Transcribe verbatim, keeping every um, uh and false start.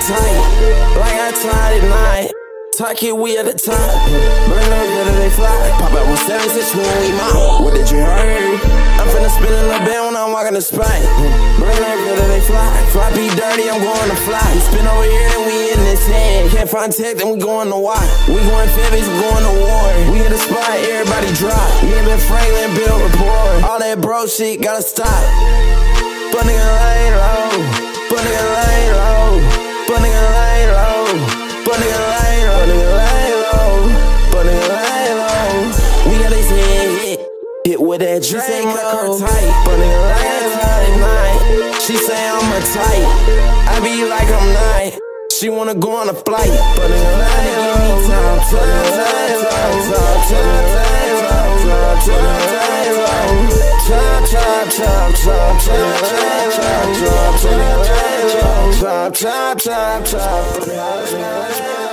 tight, like I tied at night. Talk it, we at the top. Burn up, better they fly. Pop out on seven, six, when we mount. What did you heard? I'm finna spin in the bed when I'm walking the spot. Burn up, better they fly. Floppy dirty, I'm going to fly. We spin over here, then we in this head. Can't find tech, then we going to why. We going Febbies, we going to war. We in the spot, everybody drop. Me and Ben Franklin build rapport. All that bro shit gotta stop. But nigga lay low. But nigga lay low. But nigga lay low. But nigga lay low. But nigga lay low. But nigga lay low. We got this head hit. Hit with that Draco tight. But nigga lay low night. She say I'm a type. I be like I'm not. She wanna go on a flight. But nigga lay low. Time, time, time, time, time, time, time, time, time, chop, chop, chop, chop, chop, chop, chop, chop, chop, chop, chop, chop, chop, chop.